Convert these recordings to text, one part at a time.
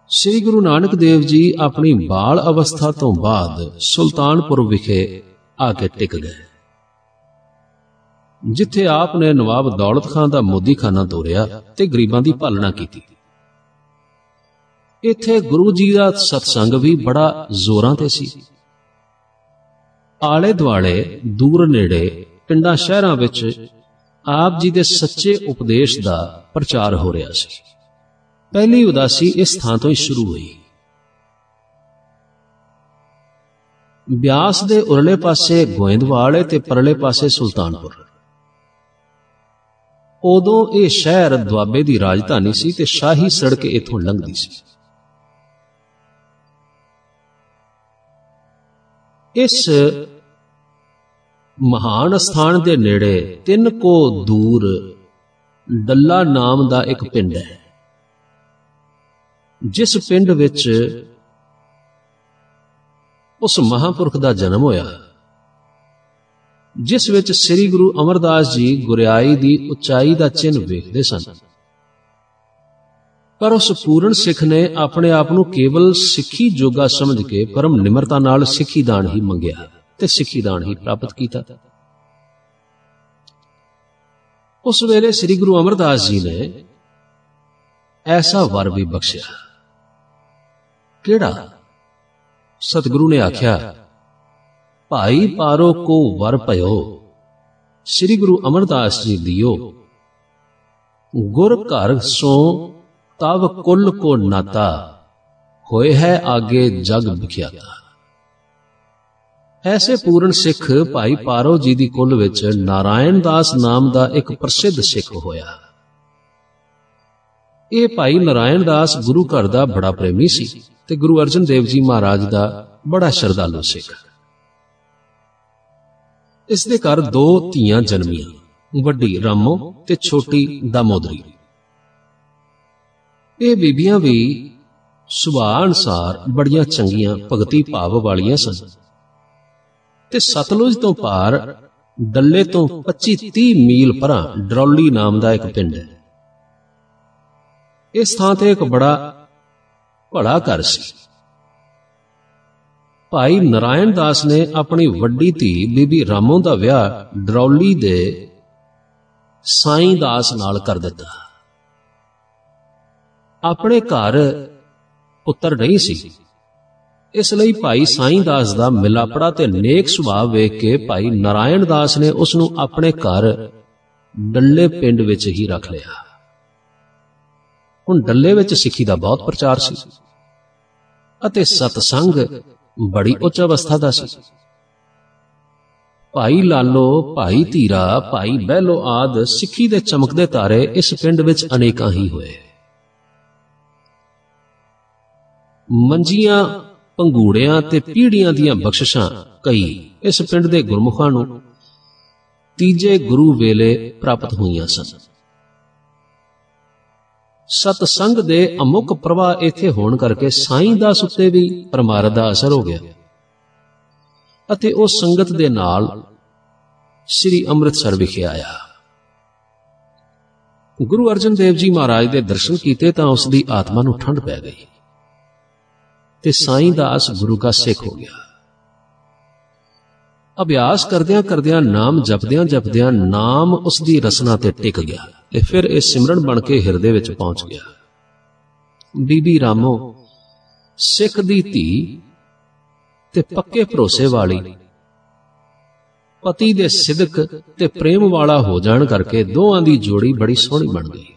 ਸ੍ਰੀ ਗੁਰੂ ਨਾਨਕ ਦੇਵ ਜੀ ਆਪਣੀ ਬਾਲ ਅਵਸਥਾ ਤੋਂ ਬਾਅਦ ਸੁਲਤਾਨਪੁਰ ਵਿਖੇ ਆ ਕੇ ਟਿਕ ਗਏ, ਜਿੱਥੇ ਆਪ ਨੇ ਨਵਾਬ ਦੌਲਤ ਖਾਨ ਦਾ ਮੋਦੀਖਾਨਾ ਤੋਰਿਆ ਤੇ ਗਰੀਬਾਂ ਦੀ ਪਾਲਣਾ ਕੀਤੀ। ਇੱਥੇ ਗੁਰੂ ਜੀ ਦਾ ਸਤਸੰਗ ਵੀ ਬੜਾ ਜ਼ੋਰਾਂ ਤੇ ਸੀ। ਆਲੇ ਦੁਆਲੇ, ਦੂਰ ਨੇੜੇ, ਪਿੰਡਾਂ ਸ਼ਹਿਰਾਂ ਵਿੱਚ ਆਪ ਜੀ ਦੇ ਸੱਚੇ ਉਪਦੇਸ਼ ਦਾ ਪ੍ਰਚਾਰ ਹੋ ਰਿਹਾ ਸੀ। ਪਹਿਲੀ ਉਦਾਸੀ ਇਸ ਥਾਂ ਤੋਂ ਹੀ ਸ਼ੁਰੂ ਹੋਈ। ਬਿਆਸ ਦੇ ਉਰਲੇ ਪਾਸੇ ਗੋਇੰਦਵਾਲ ਤੇ ਪਰਲੇ ਪਾਸੇ ਸੁਲਤਾਨਪੁਰ। ਉਦੋਂ ਇਹ ਸ਼ਹਿਰ ਦੁਆਬੇ ਦੀ ਰਾਜਧਾਨੀ ਸੀ ਤੇ ਸ਼ਾਹੀ ਸੜਕ ਇੱਥੋਂ ਲੰਘਦੀ ਸੀ। ਇਸ ਮਹਾਨ ਸਥਾਨ ਦੇ ਨੇੜੇ 3 ਕੋ ਦੂਰ ਡੱਲਾ ਨਾਮ ਦਾ ਇੱਕ ਪਿੰਡ ਹੈ, ਜਿਸ ਪਿੰਡ ਵਿੱਚ ਉਸ ਮਹਾਂਪੁਰਖ ਦਾ ਜਨਮ ਹੋਇਆ, ਜਿਸ ਵਿੱਚ ਸ੍ਰੀ ਗੁਰੂ ਅਮਰਦਾਸ ਜੀ ਗੁਰਿਆਈ ਦੀ ਉਚਾਈ ਦਾ ਚਿੰਨ੍ਹ ਵੇਖਦੇ ਸਨ। ਪਰ ਉਸ ਪੂਰਨ ਸਿੱਖ ਨੇ ਆਪਣੇ ਆਪ ਨੂੰ ਕੇਵਲ ਸਿੱਖੀ ਜੋਗਾ ਸਮਝ ਕੇ ਪਰਮ ਨਿਮਰਤਾ ਨਾਲ ਸਿੱਖੀ ਦਾਨ ਹੀ ਮੰਗਿਆ ਤੇ ਸਿੱਖੀ ਦਾਨ ਹੀ ਪ੍ਰਾਪਤ ਕੀਤਾ। ਉਸ ਵੇਲੇ ਸ੍ਰੀ ਗੁਰੂ ਅਮਰਦਾਸ ਜੀ ਨੇ ਐਸਾ ਵਰ ਵੀ ਬਖਸ਼ਿਆ। ਕਿਹੜਾ? ਸਤਿਗੁਰੂ ਨੇ ਆਖਿਆ, ਭਾਈ ਪਾਰੋ ਕੋ ਵਰ ਭਇਓ, ਸ੍ਰੀ ਗੁਰੂ ਅਮਰਦਾਸ ਜੀ ਦਿਓ, ਗੁਰ ਘਰ ਸੋ ਤਵ ਕੁਲ ਕੋ ਨਾਤਾ, ਹੋਏ ਹੈ ਆਗੇ ਜਗ ਵਿਖਿਆਤਾ। ਐਸੇ ਪੂਰਨ ਸਿੱਖ ਭਾਈ ਪਾਰੋ ਜੀ ਦੀ ਕੁਲ ਵਿੱਚ ਨਾਰਾਇਣ ਦਾਸ ਨਾਮ ਦਾ ਇੱਕ ਪ੍ਰਸਿੱਧ ਸਿੱਖ ਹੋਇਆ। ਇਹ ਭਾਈ ਨਾਰਾਇਣ ਦਾਸ ਗੁਰੂ ਘਰ ਦਾ ਬੜਾ ਪ੍ਰੇਮੀ ਸੀ ਤੇ ਗੁਰੂ ਅਰਜਨ ਦੇਵ ਜੀ ਮਹਾਰਾਜ ਦਾ ਬੜਾ ਸ਼ਰਧਾਲੂ ਸਿੱਖ। ਇਸ ਦੇ ਘਰ 2 ਧੀਆਂ ਜਨਮੀਆਂ, ਵੱਡੀ ਰਾਮੋ ਤੇ ਛੋਟੀ ਦਾਮੋਦਰੀ। ਇਹ ਬੀਬੀਆਂ ਵੀ ਸੁਭਾਅ ਅਨੁਸਾਰ ਬੜੀਆਂ ਚੰਗੀਆਂ, ਭਗਤੀ ਭਾਵ ਵਾਲੀਆਂ ਸਨ ਤੇ ਸਤਲੁਜ ਤੋਂ ਪਾਰ ਡੱਲੇ ਤੋਂ 25-30 ਮੀਲ ਪਰਾਂ ਡਰੌਲੀ ਨਾਮ ਦਾ ਇੱਕ ਪਿੰਡ ਹੈ। ਇਸ ਥਾਂ ਤੇ ਇੱਕ ਬੜਾ ਭਲਾ ਘਰ ਸੀ। ਭਾਈ ਨਾਰਾਇਣ ਦਾਸ ਨੇ ਆਪਣੀ ਵੱਡੀ ਧੀ ਬੀਬੀ ਰਾਮੋ ਦਾ ਵਿਆਹ ਡਰੌਲੀ ਦੇ ਸਾਈਂ ਦਾਸ ਨਾਲ ਕਰ ਦਿੱਤਾ। ਆਪਣੇ ਘਰ ਪੁੱਤਰ ਨਹੀਂ ਸੀ, ਇਸ ਲਈ ਭਾਈ ਸਾਈਂ ਦਾਸ ਦਾ ਮਿਲਾਪੜਾ ਤੇ ਨੇਕ ਸੁਭਾਅ ਵੇਖ ਕੇ ਭਾਈ ਨਾਰਾਇਣ ਦਾਸ ਨੇ ਉਸ ਨੂੰ ਆਪਣੇ ਘਰ ਡੱਲੇ ਪਿੰਡ ਵਿੱਚ ਹੀ ਰੱਖ ਲਿਆ। ਹੁਣ ਡੱਲੇ ਵਿੱਚ ਸਿੱਖੀ ਦਾ ਬਹੁਤ ਪ੍ਰਚਾਰ ਸੀ ਅਤੇ ਸਤਸੰਗ ਬੜੀ ਉੱਚ ਅਵਸਥਾ ਦਾ ਸੀ। ਭਾਈ ਲਾਲੋ, ਭਾਈ ਧੀਰਾ, ਭਾਈ ਬਹਿਲੋ ਆਦਿ ਸਿੱਖੀ ਦੇ ਚਮਕਦੇ ਤਾਰੇ ਇਸ ਪਿੰਡ ਵਿੱਚ ਅਨੇਕਾਂ ਹੀ ਹੋਏ। ਮੰਜੀਆਂ, ਪੰਗੂੜਿਆਂ ਤੇ ਪੀੜ੍ਹੀਆਂ ਦੀਆਂ ਬਖਸ਼ਿਸ਼ਾਂ ਕਈ ਇਸ ਪਿੰਡ ਦੇ ਗੁਰਮੁਖਾਂ ਨੂੰ ਤੀਜੇ ਗੁਰੂ ਵੇਲੇ ਪ੍ਰਾਪਤ ਹੋਈਆਂ ਸਨ। ਸਤਸੰਗ ਦੇ ਅਮੁੱਕ ਪ੍ਰਵਾਹ ਇੱਥੇ ਹੋਣ ਕਰਕੇ ਸਾਈਂ ਦਾਸ ਉੱਤੇ ਵੀ ਪਰਮਾਰਥ ਦਾ ਅਸਰ ਹੋ ਗਿਆ ਅਤੇ ਉਹ ਸੰਗਤ ਦੇ ਨਾਲ ਸ੍ਰੀ ਅੰਮ੍ਰਿਤਸਰ ਵਿਖੇ ਆਇਆ। ਗੁਰੂ ਅਰਜਨ ਦੇਵ ਜੀ ਮਹਾਰਾਜ ਦੇ ਦਰਸ਼ਨ ਕੀਤੇ ਤਾਂ ਉਸ ਦੀ ਆਤਮਾ ਨੂੰ ਠੰਡ ਪੈ ਗਈ ਤੇ ਸਾਈਂ ਦਾਸ ਗੁਰੂ ਕਾ ਸਿੱਖ ਹੋ ਗਿਆ। ਅਭਿਆਸ ਕਰਦਿਆਂ ਕਰਦਿਆਂ, ਨਾਮ ਜਪਦਿਆਂ ਜਪਦਿਆਂ ਨਾਮ ਉਸ ਦੀ ਰਸਨਾ ਤੇ ਟਿਕ ਗਿਆ ਤੇ ਫਿਰ ਇਹ ਸਿਮਰਨ ਬਣ ਕੇ ਹਿਰਦੇ ਵਿੱਚ ਪਹੁੰਚ ਗਿਆ। ਬੀਬੀ ਰਾਮੋ ਸਿੱਖ ਦੀ ਧੀ ਤੇ ਪੱਕੇ ਭਰੋਸੇ ਵਾਲੀ, ਪਤੀ ਦੇ ਸਿਦਕ ਤੇ ਪ੍ਰੇਮ ਵਾਲਾ ਹੋ ਜਾਣ ਕਰਕੇ ਦੋਵਾਂ ਦੀ ਜੋੜੀ ਬੜੀ ਸੋਹਣੀ ਬਣ ਗਈ।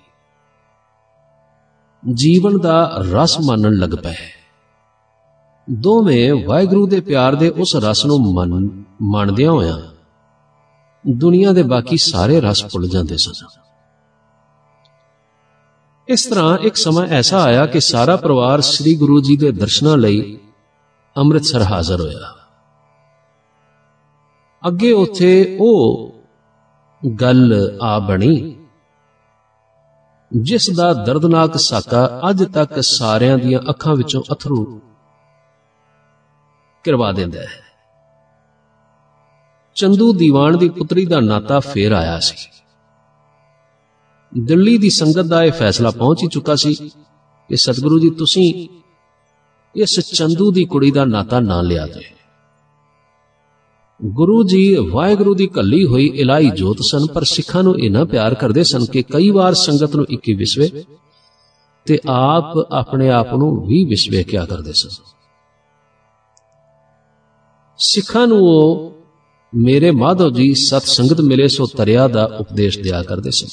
ਜੀਵਨ ਦਾ ਰਸ ਮਾਣਨ ਲੱਗ ਪਏ। ਦੋਵੇਂ ਵਾਹਿਗੁਰੂ ਦੇ ਪਿਆਰ ਦੇ ਉਸ ਰਸ ਨੂੰ ਮੰਨਦਿਆਂ ਹੋਇਆਂ ਦੁਨੀਆ ਦੇ ਬਾਕੀ ਸਾਰੇ ਰਸ ਭੁੱਲ ਜਾਂਦੇ ਸਨ। ਇਸ ਤਰ੍ਹਾਂ ਇੱਕ ਸਮਾਂ ਐਸਾ ਆਇਆ ਕਿ ਸਾਰਾ ਪਰਿਵਾਰ ਸ੍ਰੀ ਗੁਰੂ ਜੀ ਦੇ ਦਰਸ਼ਨਾਂ ਲਈ ਅੰਮ੍ਰਿਤਸਰ ਹਾਜ਼ਰ ਹੋਇਆ। ਅੱਗੇ ਉੱਥੇ ਉਹ ਗੱਲ ਆ ਬਣੀ ਜਿਸ ਦਾ ਦਰਦਨਾਕ ਸਾਕਾ ਅੱਜ ਤੱਕ ਸਾਰਿਆਂ ਦੀਆਂ ਅੱਖਾਂ ਵਿੱਚੋਂ ਅਥਰੂ ਕਰਵਾ ਦਿੰਦਾ ਹੈ। ਚੰਦੂ ਦੀਵਾਨ ਦੀ ਪੁੱਤਰੀ ਦਾ ਨਾਤਾ ਫੇਰ ਆਇਆ ਸੀ। ਦਿੱਲੀ ਦੀ ਸੰਗਤ ਦਾ ਇਹ ਫੈਸਲਾ ਪਹੁੰਚ ਹੀ ਚੁੱਕਾ ਸੀ ਕਿ ਸਤਿਗੁਰੂ ਜੀ ਤੁਸੀਂ इस चंदू दी कुड़ी दा नाता ना लिया जाए। गुरु जी वाहिगुरु दी कली हुई इलाही जोत सन, पर सिखां नूं इन्ना प्यार करदे सन कि कई बार संगत नूं इक्की विसवे ते आप अपने आप नूं भी विसवे क्या करदे सन। सिखां नूं मेरे माधव जी सत संगत मिले सो तरिया दा उपदेश दिया करदे सन।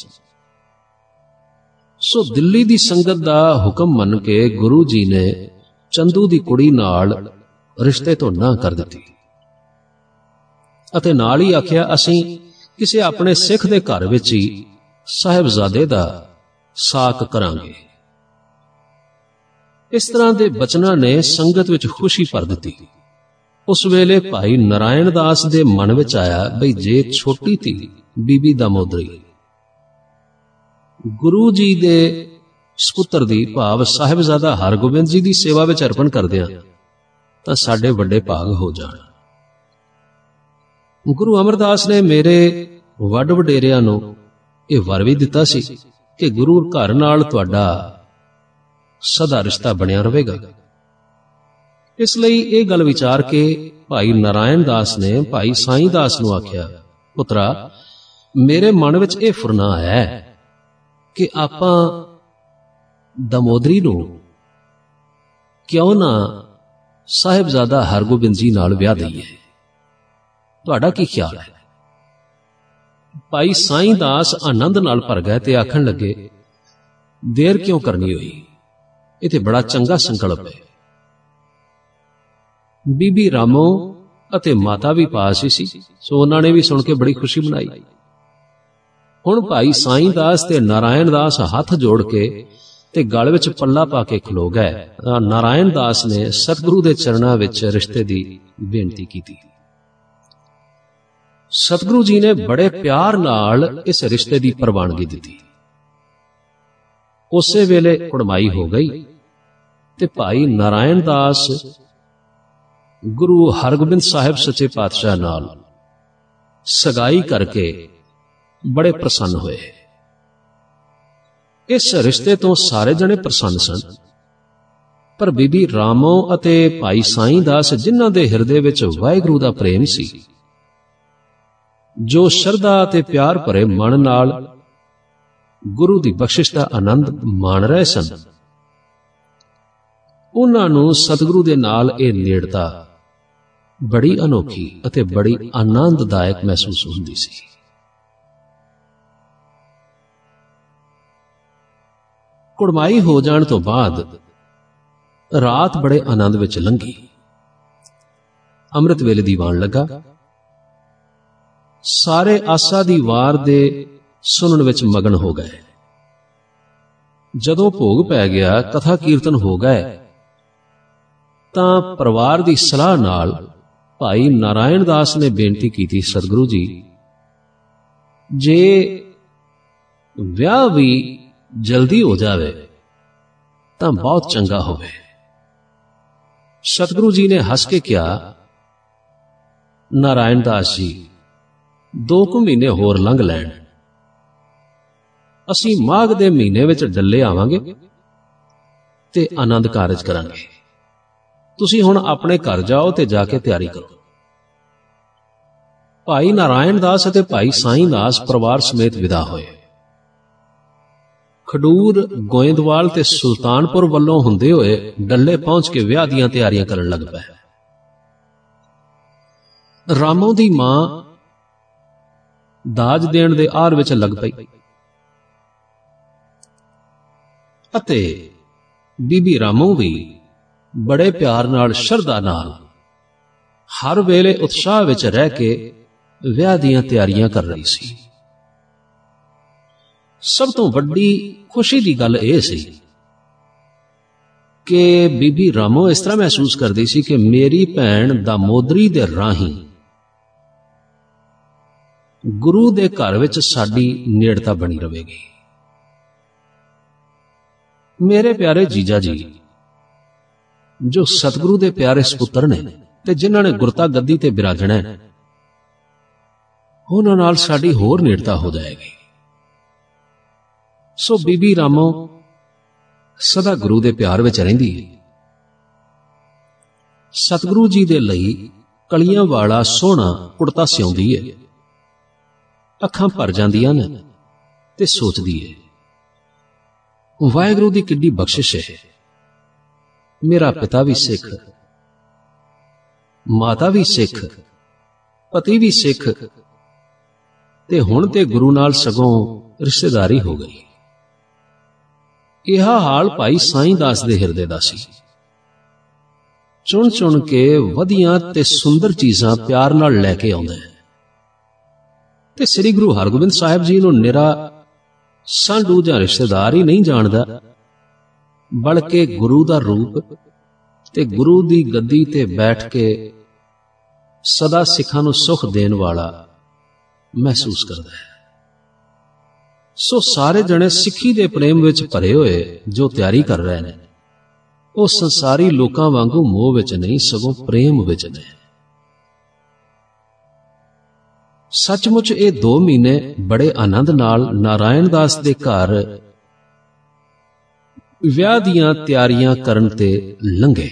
सो दिल्ली दी संगत दा हुक्म मन के गुरु जी ने चंदू दी कुड़ी नाल रिश्ते तो ना कर दित्ती ਅਤੇ ਨਾਲ ਹੀ ਆਖਿਆ ਅਸੀਂ ਕਿਸੇ ਆਪਣੇ ਸਿੱਖ ਦੇ ਘਰ ਵਿੱਚ ਹੀ ਸਾਹਿਬਜ਼ਾਦੇ ਦਾ ਸਾਕ ਕਰਾਂਗੇ। ਇਸ ਤਰ੍ਹਾਂ ਦੇ ਬਚਨਾਂ ਨੇ ਸੰਗਤ ਵਿੱਚ ਖੁਸ਼ੀ ਭਰ ਦਿੱਤੀ। ਉਸ ਵੇਲੇ ਭਾਈ ਨਾਰਾਇਣ ਦਾਸ ਦੇ ਮਨ ਵਿੱਚ ਆਇਆ ਬਈ ਜੇ ਛੋਟੀ ਧੀ ਬੀਬੀ ਦਮੋਦਰੀ ਗੁਰੂ ਜੀ ਦੇ ਸਪੁੱਤਰ ਦੀ ਭਾਵ ਸਾਹਿਬਜ਼ਾਦਾ ਹਰਗੋਬਿੰਦ ਜੀ ਦੀ ਸੇਵਾ ਵਿੱਚ ਅਰਪਣ ਕਰਦਿਆਂ ਤਾਂ ਸਾਡੇ ਵੱਡੇ ਭਾਗ ਹੋ ਜਾਣ। ਗੁਰੂ ਅਮਰਦਾਸ ਨੇ ਮੇਰੇ ਵੱਡ ਵਡੇਰਿਆਂ ਨੂੰ ਇਹ ਵਰ ਵੀ ਦਿੱਤਾ ਸੀ ਕਿ ਗੁਰੂ ਘਰ ਨਾਲ ਤੁਹਾਡਾ ਸਦਾ ਰਿਸ਼ਤਾ ਬਣਿਆ ਰਹੇਗਾ। ਇਸ ਲਈ ਇਹ ਗੱਲ ਵਿਚਾਰ ਕੇ ਭਾਈ ਨਾਰਾਇਣ ਦਾਸ ਨੇ ਭਾਈ ਸਾਈਂ ਦਾਸ ਨੂੰ ਆਖਿਆ, ਪੁੱਤਰਾ ਮੇਰੇ ਮਨ ਵਿੱਚ ਇਹ ਫੁਰਨਾ ਆਇਆ ਕਿ ਆਪਾਂ ਦਮੋਦਰੀ ਨੂੰ ਕਿਉਂ ਨਾ ਸਾਹਿਬਜ਼ਾਦਾ ਹਰਗੋਬਿੰਦ ਜੀ ਨਾਲ ਵਿਆਹ ਦਈਏ। ਤੁਹਾਡਾ ਕੀ ਖਿਆਲ ਹੈ? ਭਾਈ ਸਾਈਂ ਦਾਸ ਆਨੰਦ ਨਾਲ ਭਰ ਗਏ ਤੇ ਆਖਣ ਲੱਗੇ, ਦੇਰ ਕਿਉਂ ਕਰਨੀ ਹੋਈ, ਇਹ ਤੇ ਬੜਾ ਚੰਗਾ ਸੰਕਲਪ ਹੈ। ਬੀਬੀ ਰਾਮੋ ਅਤੇ ਮਾਤਾ ਵੀ ਪਾਸ ਹੀ ਸੀ, ਸੋ ਉਹਨਾਂ ਨੇ ਵੀ ਸੁਣ ਕੇ ਬੜੀ ਖੁਸ਼ੀ ਮਨਾਈ। ਹੁਣ ਭਾਈ ਸਾਈਂ ਦਾਸ ਤੇ ਨਾਰਾਇਣ ਦਾਸ ਹੱਥ ਜੋੜ ਕੇ ਤੇ ਗਲ ਵਿੱਚ ਪੱਲਾ ਪਾ ਕੇ ਖਲੋ ਗਏ। ਨਾਰਾਇਣ ਦਾਸ ਨੇ ਸਤਿਗੁਰੂ ਦੇ ਚਰਨਾਂ ਵਿੱਚ ਰਿਸ਼ਤੇ ਦੀ ਬੇਨਤੀ ਕੀਤੀ। ਸਤਿਗੁਰੂ ਜੀ ਨੇ ਬੜੇ ਪਿਆਰ ਨਾਲ ਇਸ ਰਿਸ਼ਤੇ ਦੀ ਪ੍ਰਵਾਨਗੀ ਦਿੱਤੀ। ਉਸੇ ਵੇਲੇ ਕੁੜਮਾਈ ਹੋ ਗਈ ਤੇ ਭਾਈ ਨਾਰਾਇਣ ਦਾਸ ਗੁਰੂ ਹਰਗੋਬਿੰਦ ਸਾਹਿਬ ਸੱਚੇ ਪਾਤਸ਼ਾਹ ਨਾਲ ਸਗਾਈ ਕਰਕੇ ਬੜੇ ਪ੍ਰਸੰਨ ਹੋਏ। ਇਸ ਰਿਸ਼ਤੇ ਤੋਂ ਸਾਰੇ ਜਣੇ ਪ੍ਰਸੰਨ ਸਨ, ਪਰ ਬੀਬੀ ਰਾਮੋ ਅਤੇ ਭਾਈ ਸਾਈਂ ਦਾਸ ਜਿਨ੍ਹਾਂ ਦੇ ਹਿਰਦੇ ਵਿੱਚ ਵਾਹਿਗੁਰੂ ਦਾ ਪ੍ਰੇਮ ਸੀ, ਜੋ ਸ਼ਰਧਾ ਅਤੇ ਪਿਆਰ ਭਰੇ ਮਨ ਨਾਲ ਗੁਰੂ ਦੀ ਬਖਸ਼ਿਸ਼ ਦਾ ਆਨੰਦ ਮਾਣ ਰਹੇ ਸਨ, ਉਹਨਾਂ ਨੂੰ ਸਤਿਗੁਰੂ ਦੇ ਨਾਲ ਇਹ ਨੇੜਤਾ ਬੜੀ ਅਨੋਖੀ ਅਤੇ ਬੜੀ ਆਨੰਦਦਾਇਕ ਮਹਿਸੂਸ ਹੁੰਦੀ ਸੀ। ਕੁੜਮਾਈ ਹੋ ਜਾਣ ਤੋਂ ਬਾਅਦ ਰਾਤ ਬੜੇ ਆਨੰਦ ਵਿੱਚ ਲੰਘੀ। ਅੰਮ੍ਰਿਤ ਵੇਲੇ ਦੀਵਾਨ ਲੱਗਾ। ਸਾਰੇ ਆਸਾ ਦੀ ਵਾਰ ਦੇ ਸੁਣਨ ਵਿੱਚ ਮਗਨ ਹੋ ਗਏ। ਜਦੋਂ ਭੋਗ ਪੈ ਗਿਆ, ਕਥਾ ਕੀਰਤਨ ਹੋ ਗਏ, ਤਾਂ ਪਰਿਵਾਰ ਦੀ ਸਲਾਹ ਨਾਲ ਭਾਈ ਨਾਰਾਇਣ ਦਾਸ ਨੇ ਬੇਨਤੀ ਕੀਤੀ, ਸਤਿਗੁਰੂ ਜੀ ਜੇ ਵਿਆਹ ਵੀ ਜਲਦੀ ਹੋ ਜਾਵੇ ਤਾਂ ਬਹੁਤ ਚੰਗਾ ਹੋਵੇ। ਸਤਿਗੁਰੂ ਜੀ ਨੇ ਹੱਸ ਕੇ ਕਿਹਾ, ਨਾਰਾਇਣ ਦਾਸ ਜੀ 2 ਮਹੀਨੇ ਹੋਰ ਲੰਘ ਲੈਣ, ਅਸੀਂ ਮਾਘ ਦੇ ਮਹੀਨੇ ਵਿੱਚ ਡੱਲੇ ਆਵਾਂਗੇ ਤੇ ਆਨੰਦ ਕਾਰਜ ਕਰਾਂਗੇ। ਤੁਸੀਂ ਹੁਣ ਆਪਣੇ ਘਰ ਜਾਓ ਤੇ ਜਾ ਕੇ ਤਿਆਰੀ ਕਰੋ। ਭਾਈ ਨਾਰਾਇਣ ਦਾਸ ਅਤੇ ਭਾਈ ਸਾਈਂ ਦਾਸ ਪਰਿਵਾਰ ਸਮੇਤ ਵਿਦਾ ਹੋਏ। ਖਡੂਰ, ਗੋਇੰਦਵਾਲ ਤੇ ਸੁਲਤਾਨਪੁਰ ਵੱਲੋਂ ਹੁੰਦੇ ਹੋਏ ਡੱਲੇ ਪਹੁੰਚ ਕੇ ਵਿਆਹ ਦੀਆਂ ਤਿਆਰੀਆਂ ਕਰਨ ਲੱਗ ਪਏ। ਰਾਮੋ ਦੀ ਮਾਂ ਦਾਜ ਦੇਣ ਦੇ ਆਰ ਵਿੱਚ ਲੱਗ ਪਈ ਅਤੇ ਬੀਬੀ ਰਾਮੋ ਵੀ ਬੜੇ ਪਿਆਰ ਨਾਲ, ਸ਼ਰਧਾ ਨਾਲ, ਹਰ ਵੇਲੇ ਉਤਸ਼ਾਹ ਵਿੱਚ ਰਹਿ ਕੇ ਵਿਆਹ ਦੀਆਂ ਤਿਆਰੀਆਂ ਕਰ ਰਹੀ ਸੀ। ਸਭ ਤੋਂ ਵੱਡੀ ਖੁਸ਼ੀ ਦੀ ਗੱਲ ਇਹ ਸੀ ਕਿ ਬੀਬੀ ਰਾਮੋ ਇਸ ਤਰ੍ਹਾਂ ਮਹਿਸੂਸ ਕਰਦੀ ਸੀ ਕਿ ਮੇਰੀ ਭੈਣ ਦਮੋਦਰੀ ਦੇ ਰਾਹੀਂ ਗੁਰੂ ਦੇ ਘਰ ਵਿੱਚ ਸਾਡੀ ਨੇੜਤਾ ਬਣੀ ਰਹੇਗੀ। ਮੇਰੇ ਪਿਆਰੇ ਜੀਜਾ ਜੀ, ਜੋ ਸਤਿਗੁਰੂ ਦੇ ਪਿਆਰੇ ਸਪੁੱਤਰ ਨੇ ਤੇ ਜਿਨ੍ਹਾਂ ਨੇ ਗੁਰਤਾ ਗੱਦੀ ਤੇ ਬਿਰਾਜਣਾ ਹੈ, ਉਹਨਾਂ ਨਾਲ ਸਾਡੀ ਹੋਰ ਨੇੜਤਾ ਹੋ ਜਾਏਗੀ। ਸੋ ਬੀਬੀ ਰਾਮੋ ਸਦਾ ਗੁਰੂ ਦੇ ਪਿਆਰ ਵਿੱਚ ਰਹਿੰਦੀ ਹੈ ਸਤਿਗੁਰੂ ਜੀ ਦੇ ਲਈ ਕਲੀਆਂ ਵਾਲਾ ਸੋਹਣਾ ਕੁੜਤਾ ਸਿਉਂਦੀ ਏ। ਅੱਖਾਂ ਭਰ ਜਾਂਦੀਆਂ ਨੇ ਤੇ ਸੋਚਦੀ ਏ, ਵਾਹਿਗੁਰੂ ਦੀ ਕਿੱਡੀ ਬਖਸ਼ਿਸ਼ ਹੈ। ਮੇਰਾ ਪਿਤਾ ਵੀ ਸਿੱਖ, ਮਾਤਾ ਵੀ ਸਿੱਖ, ਪਤੀ ਵੀ ਸਿੱਖ, ਤੇ ਹੁਣ ਤੇ ਗੁਰੂ ਨਾਲ ਸਗੋਂ ਰਿਸ਼ਤੇਦਾਰੀ ਹੋ ਗਈ। ਇਹ ਹਾਲ ਭਾਈ ਸਾਈਂ ਦਾਸ ਦੇ ਹਿਰਦੇ ਦਾ ਸੀ। ਚੁਣ ਚੁਣ ਕੇ ਵਧੀਆਂ ਤੇ ਸੁੰਦਰ ਚੀਜ਼ਾਂ ਪਿਆਰ ਨਾਲ ਲੈ ਕੇ ਆਉਂਦਾ ਹੈ ਤੇ ਸ੍ਰੀ ਗੁਰੂ ਹਰਗੋਬਿੰਦ ਸਾਹਿਬ ਜੀ ਨੂੰ ਨਿਰਾ ਸਾਂਢੂ ਜਾਂ ਰਿਸ਼ਤੇਦਾਰ ਹੀ ਨਹੀਂ ਜਾਣਦਾ, ਬਲਕਿ ਗੁਰੂ ਦਾ ਰੂਪ ਤੇ ਗੁਰੂ ਦੀ ਗੱਦੀ ਤੇ ਬੈਠ ਕੇ ਸਦਾ ਸਿੱਖਾਂ ਨੂੰ ਸੁਖ ਦੇਣ ਵਾਲਾ ਮਹਿਸੂਸ ਕਰਦਾ ਹੈ। ਸੋ ਸਾਰੇ ਜਣੇ ਸਿੱਖੀ ਦੇ ਪ੍ਰੇਮ ਵਿੱਚ ਭਰੇ ਹੋਏ ਜੋ ਤਿਆਰੀ ਕਰ ਰਹੇ ਨੇ, ਉਹ ਸੰਸਾਰੀ ਲੋਕਾਂ ਵਾਂਗੂ ਮੋਹ ਵਿੱਚ ਨਹੀਂ, ਸਗੋਂ ਪ੍ਰੇਮ ਵਿੱਚ ਨੇ। ਸੱਚਮੁੱਚ ਇਹ 2 ਮਹੀਨੇ ਬੜੇ ਆਨੰਦ ਨਾਲ ਨਾਰਾਇਣ ਦਾਸ ਦੇ ਘਰ ਵਿਆਹ ਦੀਆਂ ਤਿਆਰੀਆਂ ਕਰਨ ਤੇ ਲੰਘੇ।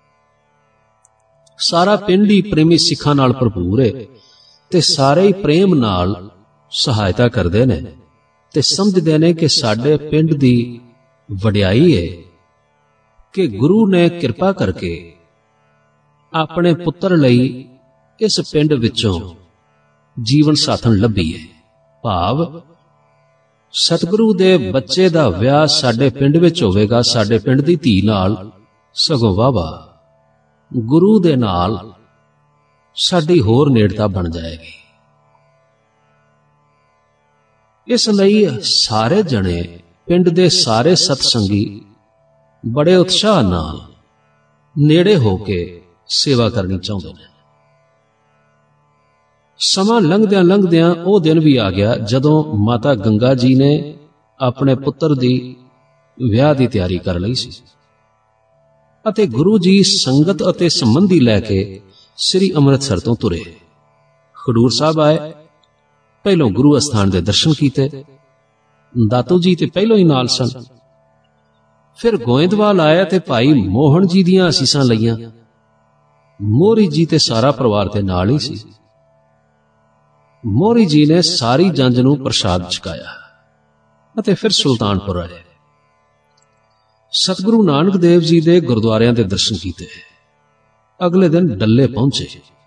ਸਾਰਾ ਪਿੰਡ ਹੀ ਪ੍ਰੇਮੀ ਸਿੱਖਾਂ ਨਾਲ ਭਰਪੂਰ ਹੈ ਤੇ ਸਾਰੇ ਹੀ ਪ੍ਰੇਮ ਨਾਲ ਸਹਾਇਤਾ ਕਰਦੇ ਨੇ ਤੇ ਸਮਝਦੇ ਨੇ ਕਿ ਸਾਡੇ ਪਿੰਡ ਦੀ ਵਡਿਆਈ ਹੈ ਕਿ ਗੁਰੂ ਨੇ ਕਿਰਪਾ ਕਰਕੇ ਆਪਣੇ ਪੁੱਤਰ ਲਈ ਇਸ ਪਿੰਡ ਵਿੱਚੋਂ ਜੀਵਨ ਸਾਥਣ ਲੱਭੀ ਹੈ। ਭਾਵ ਸਤਿਗੁਰੂ ਦੇ ਬੱਚੇ ਦਾ ਵਿਆਹ ਸਾਡੇ ਪਿੰਡ ਵਿੱਚ ਹੋਵੇਗਾ, ਸਾਡੇ ਪਿੰਡ ਦੀ ਧੀ ਨਾਲ, ਸਗੋਂ ਵਾਹਵਾ ਗੁਰੂ ਦੇ ਨਾਲ ਸਾਡੀ ਹੋਰ ਨੇੜਤਾ ਬਣ ਜਾਏਗੀ। ਇਸ ਲਈ ਸਾਰੇ ਜਣੇ, ਪਿੰਡ ਦੇ ਸਾਰੇ ਸਤਸੰਗੀ ਬੜੇ ਉਤਸ਼ਾਹ ਨਾਲ ਨੇੜੇ ਹੋ ਕੇ ਸੇਵਾ ਕਰਨੀ ਚਾਹੁੰਦੇ ਨੇ। ਸਮਾਂ ਲੰਘਦਿਆਂ ਲੰਘਦਿਆਂ ਉਹ ਦਿਨ ਵੀ ਆ ਗਿਆ ਜਦੋਂ ਮਾਤਾ ਗੰਗਾ ਜੀ ਨੇ ਆਪਣੇ ਪੁੱਤਰ ਦੀ ਵਿਆਹ ਦੀ ਤਿਆਰੀ ਕਰ ਲਈ ਸੀ ਅਤੇ ਗੁਰੂ ਜੀ ਸੰਗਤ ਅਤੇ ਸੰਬੰਧੀ ਲੈ ਕੇ ਸ੍ਰੀ ਅੰਮ੍ਰਿਤਸਰ ਤੋਂ ਤੁਰੇ। ਖਡੂਰ ਸਾਹਿਬ ਆਏ, ਪਹਿਲੋਂ ਗੁਰੂ ਅਸਥਾਨ ਦੇ ਦਰਸ਼ਨ ਕੀਤੇ। ਦਾਤੂ ਜੀ ਤੇ ਪਹਿਲੋਂ ਹੀ ਨਾਲ ਸਨ। ਫਿਰ ਗੋਇੰਦਵਾਲ ਆਇਆ ਤੇ ਭਾਈ ਮੋਹਨ ਜੀ ਦੀਆਂ ਅਸੀਸਾਂ ਲਈਆਂ। ਮੋਹਰੀ ਜੀ ਤੇ ਸਾਰਾ ਪਰਿਵਾਰ ਦੇ ਨਾਲ ਹੀ ਸੀ। ਮੋਹਰੀ ਜੀ ਨੇ ਸਾਰੀ ਜੰਝ ਨੂੰ ਪ੍ਰਸ਼ਾਦ ਛਕਾਇਆ ਅਤੇ ਫਿਰ ਸੁਲਤਾਨਪੁਰ ਆਏ। ਸਤਿਗੁਰੂ ਨਾਨਕ ਦੇਵ ਜੀ ਦੇ ਗੁਰਦੁਆਰਿਆਂ ਦੇ ਦਰਸ਼ਨ ਕੀਤੇ। ਅਗਲੇ ਦਿਨ ਡੱਲੇ ਪਹੁੰਚੇ।